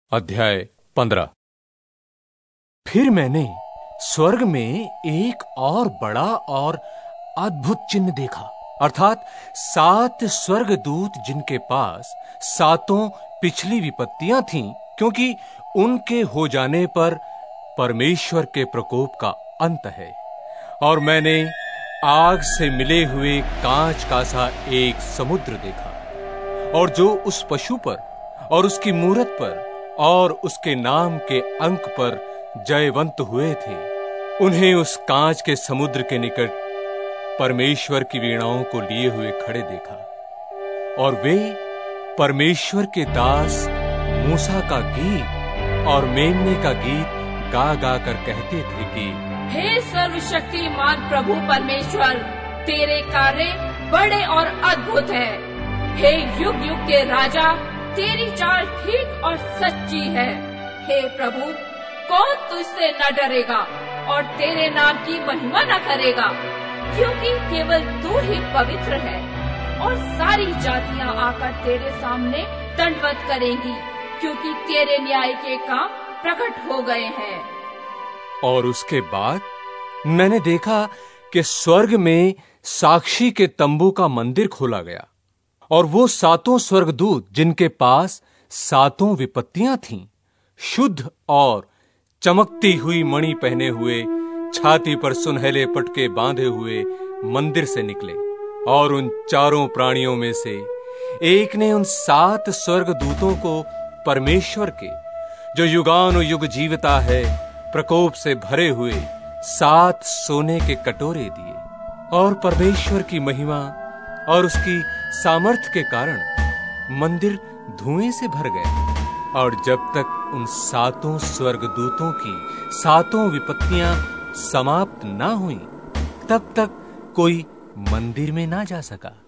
अध्याय 15। फिर मैंने स्वर्ग में एक और बड़ा और अद्भुत चिन्ह देखा, अर्थात 7 स्वर्गदूत जिनके पास 7 पिछली विपत्तियां थीं, क्योंकि उनके हो जाने पर परमेश्वर के प्रकोप का अंत है। और मैंने आग से मिले हुए कांच का सा एक समुद्र देखा, और जो उस पशु पर और उसकी मूरत पर और उसके नाम के अंक पर जयवंत हुए थे, उन्हें उस कांच के समुद्र के निकट परमेश्वर की वीणाओं को लिए हुए खड़े देखा। और वे परमेश्वर के दास मूसा का गीत और मेमने का गीत गा गा कर कहते थे कि हे सर्वशक्तिमान प्रभु परमेश्वर, तेरे कार्य बड़े और अद्भुत हैं। हे युग युग के राजा, तेरी चाल ठीक और सच्ची है। हे प्रभु, कौन तुझसे न डरेगा और तेरे नाम की महिमा न करेगा, क्योंकि केवल तू ही पवित्र है। और सारी जातियां आकर तेरे सामने दंडवत करेंगी, क्योंकि तेरे न्याय के काम प्रकट हो गए हैं। और उसके बाद मैंने देखा कि स्वर्ग में साक्षी के तंबू का मंदिर खोला गया, और वो 7 स्वर्गदूत जिनके पास 7 विपत्तियां थीं, शुद्ध और चमकती हुई मणि पहने हुए, छाती पर सुनहले पटके बांधे हुए मंदिर से निकले। और उन 4 प्राणियों में से एक ने उन 7 स्वर्गदूतों को परमेश्वर के, जो युगानुयुग जीवता है, प्रकोप से भरे हुए 7 सोने के कटोरे दिए। और परमेश्वर की महिमा और उसकी सामर्थ के कारण मंदिर धुएं से भर गया। और जब तक उन 7 स्वर्गदूतों की 7 विपत्तियां समाप्त ना हुई, तब तक कोई मंदिर में ना जा सका।